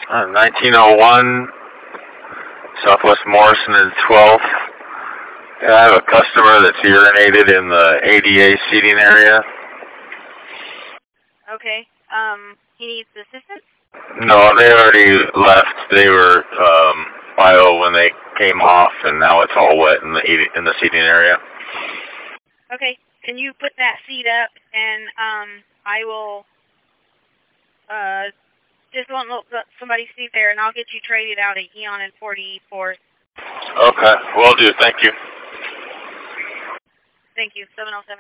1901 Southwest Morrison and 12th. I have a customer that's urinated in the ADA seating area. Okay. He needs assistance? No, they already left. They were bio when they came off, and now it's all wet in the seating area. Okay. Can you put that seat up, and I will just let somebody seat there, and I'll get you traded out at Eon and 44th. Okay, will do. Thank you. Thank you. 707.